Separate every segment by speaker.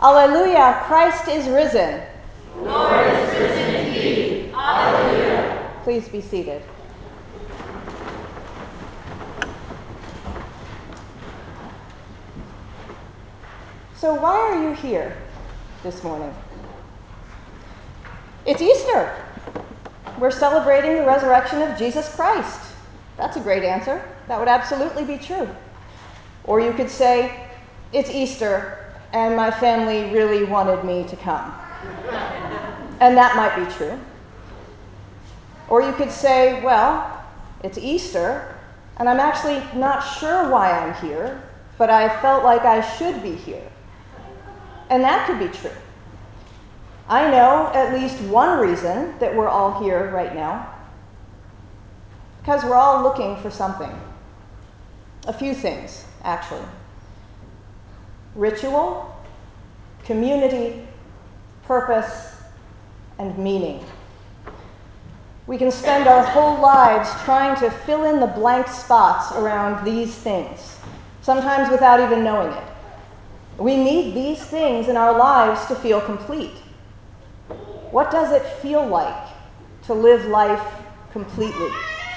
Speaker 1: Alleluia, Christ is risen.
Speaker 2: Lord is risen indeed. Alleluia.
Speaker 1: Please be seated. So why are you here this morning? It's Easter. We're celebrating the resurrection of Jesus Christ. That's a great answer. That would absolutely be true. Or you could say, it's Easter, and my family really wanted me to come. And that might be true. Or you could say, well, it's Easter, and I'm actually not sure why I'm here, but I felt like I should be here. And that could be true. I know at least one reason that we're all here right now. Because we're all looking for something. A few things, actually. Ritual, community, purpose, and meaning. We can spend our whole lives trying to fill in the blank spots around these things, sometimes without even knowing it. We need these things in our lives to feel complete. What does it feel like to live life completely?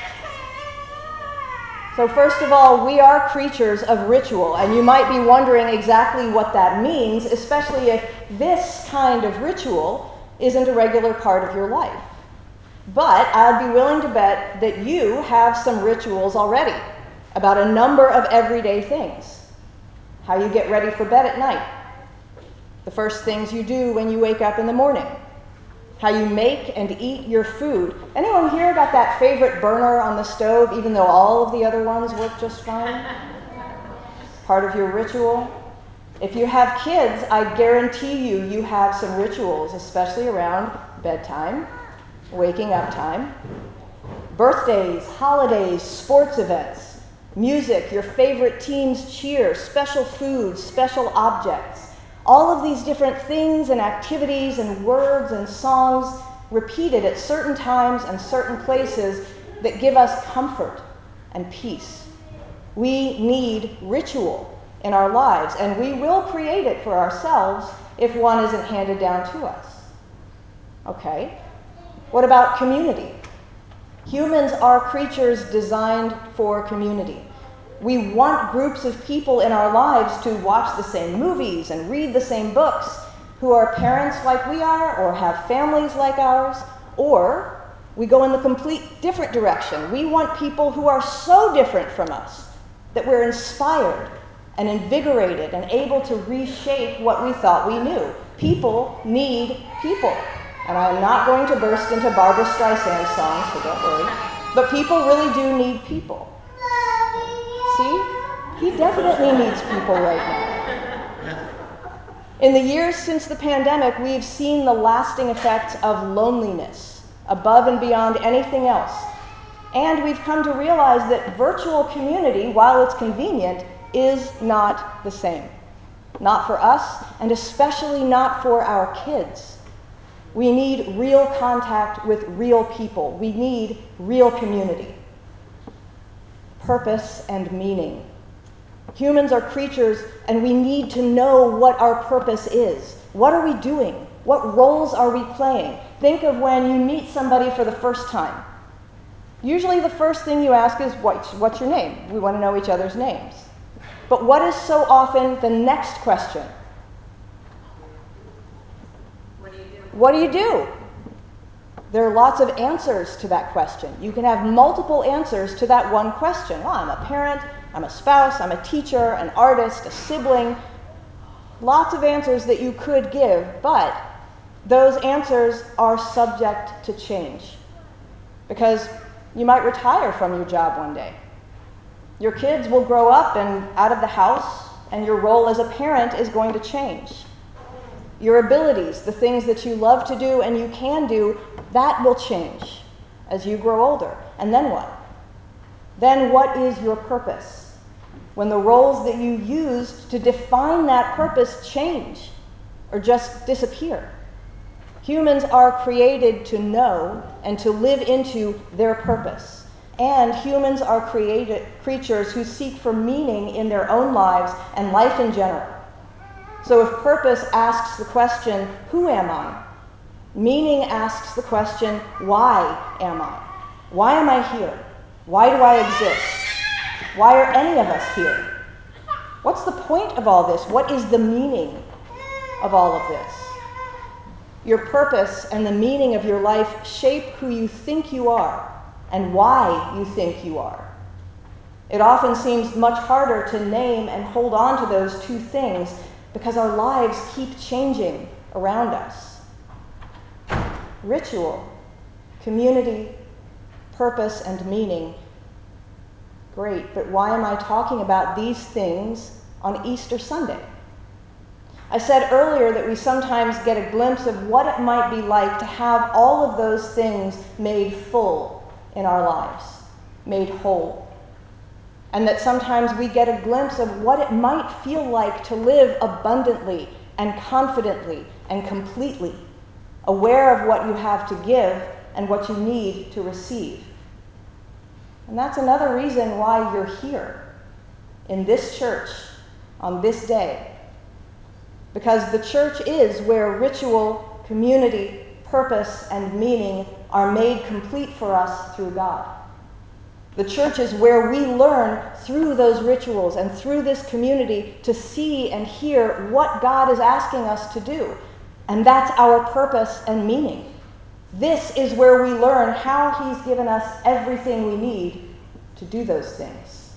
Speaker 1: So first of all, we are creatures of ritual, and you might be wondering exactly what that means, especially if this kind of ritual isn't a regular part of your life. But I'd be willing to bet that you have some rituals already about a number of everyday things. How you get ready for bed at night, the first things you do when you wake up in the morning, how you make and eat your food. Anyone here got that favorite burner on the stove, even though all of the other ones work just fine? Part of your ritual. If you have kids, I guarantee you have some rituals, especially around bedtime, waking up time, birthdays, holidays, sports events, music, your favorite team's cheer, special foods, special objects. All of these different things and activities and words and songs repeated at certain times and certain places that give us comfort and peace. We need ritual in our lives, and we will create it for ourselves if one isn't handed down to us. Okay, what about community? Humans are creatures designed for community. We want groups of people in our lives to watch the same movies and read the same books, who are parents like we are or have families like ours, or we go in the complete different direction. We want people who are so different from us that we're inspired and invigorated and able to reshape what we thought we knew. People need people. And I'm not going to burst into Barbra Streisand songs, so don't worry. But people really do need people. See? He definitely needs people right now. In the years since the pandemic, we've seen the lasting effects of loneliness, above and beyond anything else. And we've come to realize that virtual community, while it's convenient, is not the same. Not for us, and especially not for our kids. We need real contact with real people. We need real community. Purpose and meaning. Humans are creatures, and we need to know what our purpose is. What are we doing? What roles are we playing? Think of when you meet somebody for the first time. Usually the first thing you ask is, what's your name? We want to know each other's names. But what is so often the next question? What do you do? There are lots of answers to that question. You can have multiple answers to that one question. Well, I'm a parent, I'm a spouse, I'm a teacher, an artist, a sibling. Lots of answers that you could give, but those answers are subject to change. Because you might retire from your job one day. Your kids will grow up and out of the house, and your role as a parent is going to change. Your abilities, the things that you love to do and you can do, that will change as you grow older. And then what? Then what is your purpose? When the roles that you used to define that purpose change or just disappear. Humans are created to know and to live into their purpose. And humans are creatures who seek for meaning in their own lives and life in general. So if purpose asks the question, who am I? Meaning asks the question, why am I? Why am I here? Why do I exist? Why are any of us here? What's the point of all this? What is the meaning of all of this? Your purpose and the meaning of your life shape who you think you are and why you think you are. It often seems much harder to name and hold on to those two things because our lives keep changing around us. Ritual, community, purpose, and meaning. Great, but why am I talking about these things on Easter Sunday? I said earlier that we sometimes get a glimpse of what it might be like to have all of those things made full in our lives, made whole. And that sometimes we get a glimpse of what it might feel like to live abundantly and confidently and completely, aware of what you have to give and what you need to receive. And that's another reason why you're here in this church on this day. Because the church is where ritual, community, purpose, and meaning are made complete for us through God. The church is where we learn through those rituals and through this community to see and hear what God is asking us to do. And that's our purpose and meaning. This is where we learn how He's given us everything we need to do those things.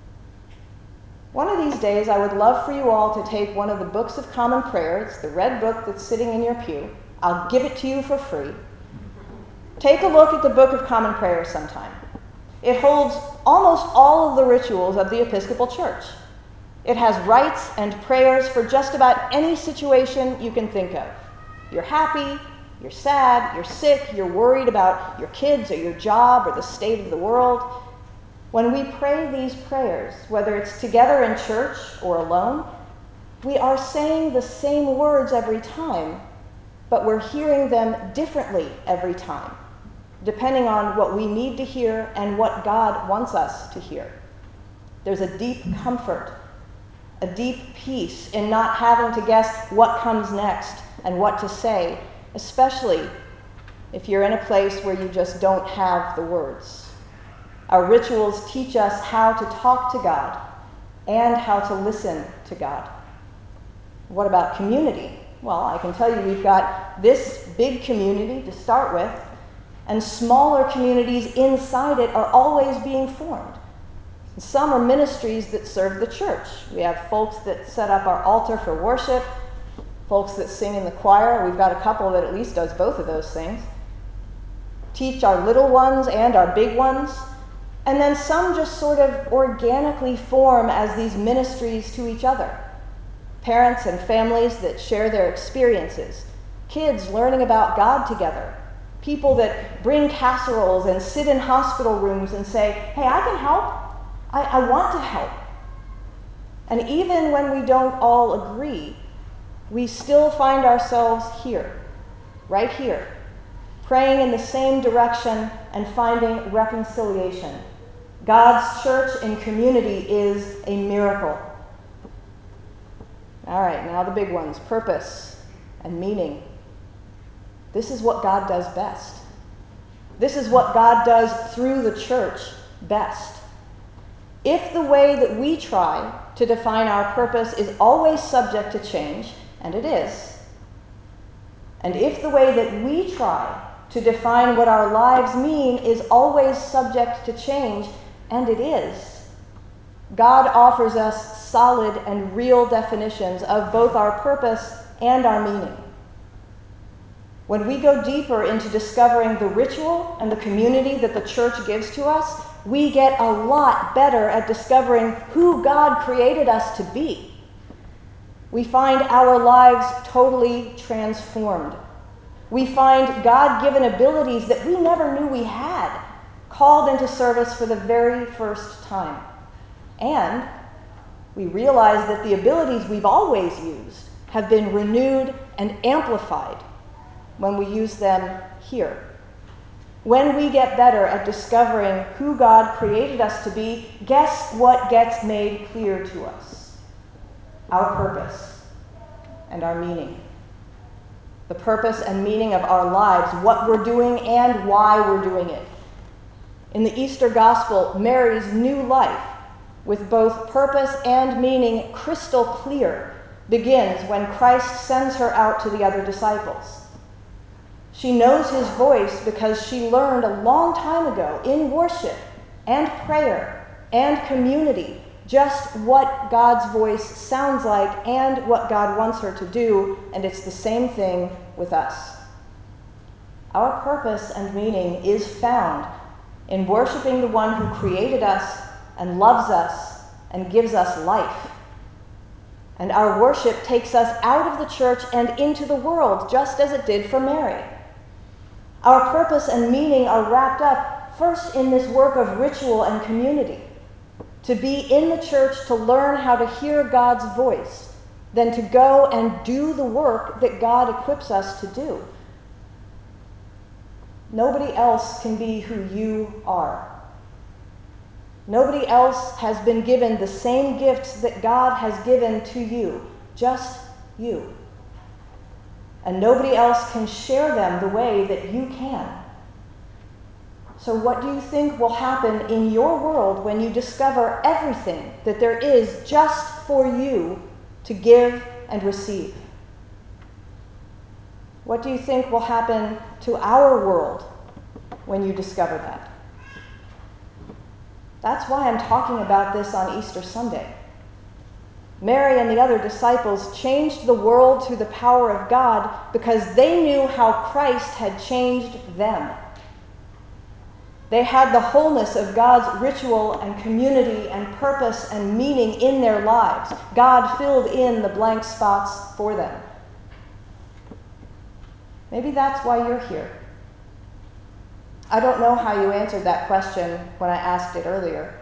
Speaker 1: One of these days, I would love for you all to take one of the Books of Common Prayer. It's the red book that's sitting in your pew. I'll give it to you for free. Take a look at the Book of Common Prayer sometime. It holds almost all of the rituals of the Episcopal Church. It has rites and prayers for just about any situation you can think of. You're happy, you're sad, you're sick, you're worried about your kids or your job or the state of the world. When we pray these prayers, whether it's together in church or alone, we are saying the same words every time, but we're hearing them differently every time, depending on what we need to hear and what God wants us to hear. There's a deep comfort, a deep peace in not having to guess what comes next and what to say, especially if you're in a place where you just don't have the words. Our rituals teach us how to talk to God and how to listen to God. What about community? Well, I can tell you we've got this big community to start with, and smaller communities inside it are always being formed. Some are ministries that serve the church. We have folks that set up our altar for worship, folks that sing in the choir. We've got a couple that at least does both of those things. Teach our little ones and our big ones. And then some just sort of organically form as these ministries to each other. Parents and families that share their experiences. Kids learning about God together. People that bring casseroles and sit in hospital rooms and say, hey, I can help. I want to help. And even when we don't all agree, we still find ourselves here, right here, praying in the same direction and finding reconciliation. God's church and community is a miracle. All right, now the big ones, purpose and meaning. This is what God does best. This is what God does through the church best. If the way that we try to define our purpose is always subject to change, and it is, and if the way that we try to define what our lives mean is always subject to change, and it is, God offers us solid and real definitions of both our purpose and our meaning. When we go deeper into discovering the ritual and the community that the church gives to us, we get a lot better at discovering who God created us to be. We find our lives totally transformed. We find God-given abilities that we never knew we had, called into service for the very first time. And we realize that the abilities we've always used have been renewed and amplified when we use them here. When we get better at discovering who God created us to be, guess what gets made clear to us? Our purpose. and our meaning. The purpose and meaning of our lives, what we're doing and why we're doing it. In the Easter Gospel, Mary's new life, with both purpose and meaning crystal clear, begins when Christ sends her out to the other disciples. She knows his voice because she learned a long time ago in worship and prayer and community just what God's voice sounds like and what God wants her to do, and it's the same thing with us. Our purpose and meaning is found in worshiping the one who created us and loves us and gives us life. And our worship takes us out of the church and into the world, just as it did for Mary. Our purpose and meaning are wrapped up first in this work of ritual and community, to be in the church to learn how to hear God's voice, then to go and do the work that God equips us to do. Nobody else can be who you are. Nobody else has been given the same gifts that God has given to you, just you. And nobody else can share them the way that you can. So what do you think will happen in your world when you discover everything that there is just for you to give and receive? What do you think will happen to our world when you discover that? That's why I'm talking about this on Easter Sunday. Mary and the other disciples changed the world through the power of God because they knew how Christ had changed them. They had the wholeness of God's ritual and community and purpose and meaning in their lives. God filled in the blank spots for them. Maybe that's why you're here. I don't know how you answered that question when I asked it earlier.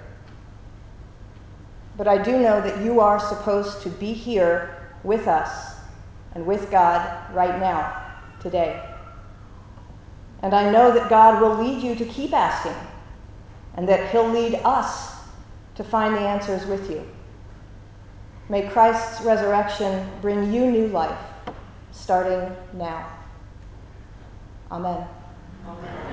Speaker 1: But I do know that you are supposed to be here with us and with God right now, today. And I know that God will lead you to keep asking, and that he'll lead us to find the answers with you. May Christ's resurrection bring you new life, starting now. Amen.
Speaker 2: Amen.